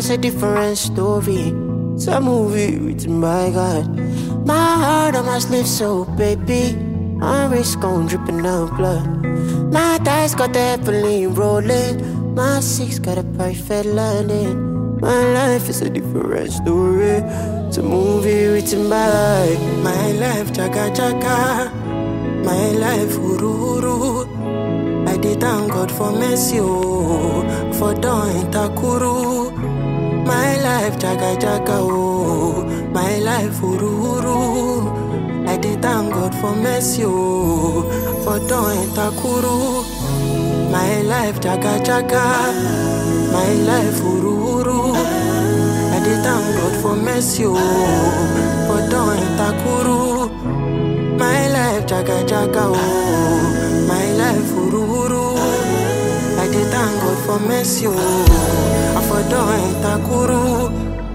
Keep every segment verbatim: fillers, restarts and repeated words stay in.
is a different story. It's a movie written by God. My heart on my sleeve, so baby, my wrist gon' drippin' out blood. My thighs got the heavily rolling. My six got a perfect landing. My life is a different story. It's a movie written by my life, jaga jaga. My life, uru uru. I did thank God for mercy, oh, for doing takuru. My life, jaga jaga, oh, my life, uru uru. I did thank God for mercy, oh, for doing takuru. My life, jaga jaga, my life, uru uru. I did thank God for mercy, oh, for doing takuru. My life, jaga jaga, oh, my life, uru uru. I did thank God for mercy, oh, for doing takuru.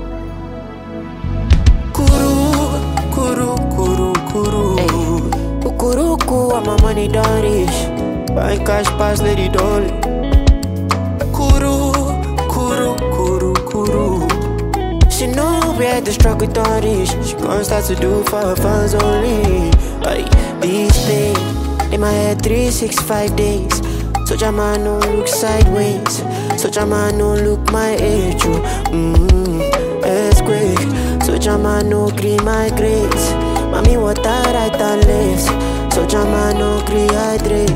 Kuru, kuru, kuru, kuru. Hey, ukuruku, and my money don't reach. Buy cash pass, lady dolly. Kuru, kuru, kuru, kuru. She know where the struggle don't reach. She gon' start to do for her fans only. Ay, this thing in my head, three, six, five days. So Jama no look sideways. So Jama no look my age. Mmm, earthquake. So Jama no green my grades. Mami water right and left. So Jama no green hydrate.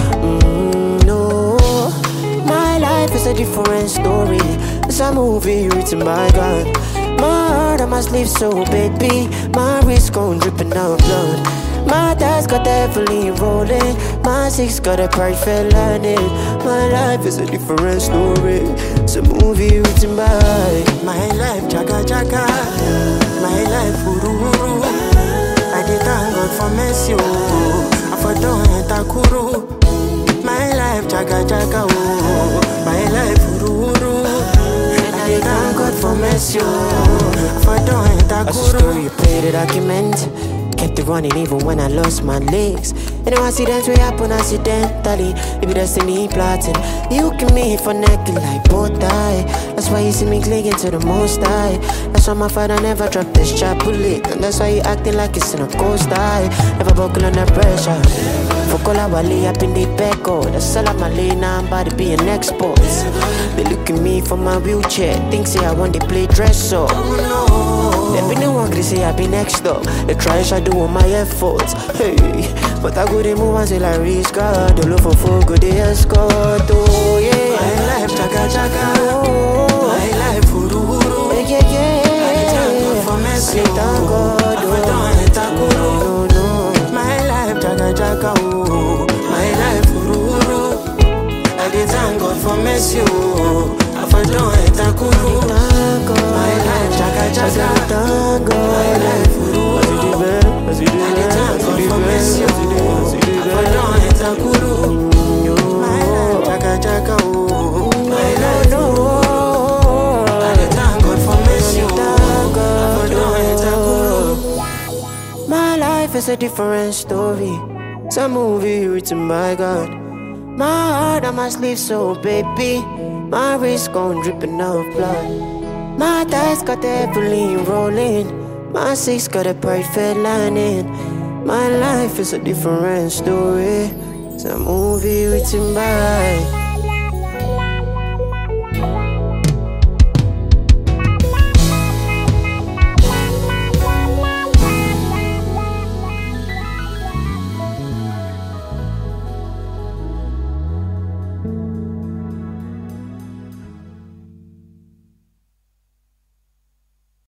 Mmm, no. My life is a different story. It's a movie written by God. My heart on my sleeve, so baby, my wrist gon' drippin' out blood. My thighs got the heavily rolling. My six got a perfect landing. My life is a different story. It's a movie written by my life, jaga jaga. My life, uru uru. I did thank God for mercy, oh, for doing takuru. My life, jaga jaga, oh, my life, uru uru. I did thank God for mercy, oh, for doing takuru. As a story, you play the document. Kept it running even when I lost my legs. You know accidents will happen accidentally. It be destiny plotting. You can me for neck like both die. That's why you see me clinging to the most high. That's why my father never dropped this chapulate. And that's why you acting like it's in a ghost eye. Never buckle under pressure. For Kola Wale up in the Pecco. That's all I'm a lane now, I'm about to be an export. They look at me from my wheelchair. Think say I want to play dress up. There be no one to say I be next up. They try I do all my efforts. Hey, but I go to move until I reach God. The love for folk go they escort. Oh yeah. My life jaga jaga. Oh, my life uru uru. Yeah yeah yeah. I thank God for mercy. I thank God. For doing takuru. No no. My life jaga jaga. Oh, my life uru uru. I did thank God for mercy. Oh, for doing takuru. My life jaga jaga. My life uru uru. I did thank God for mercy. Oh, for doing takuru. My life jaga jaga. Oh, my life uru uru. I did thank God for mercy. Oh, for doing takuru. My life is a different story. It's a movie written by God. My heart on my sleeve, so baby, my wrist gon' drippin' out blood. My thighs got the heavily rolling. My six got a perfect landing. My life is a different story. It's a movie written by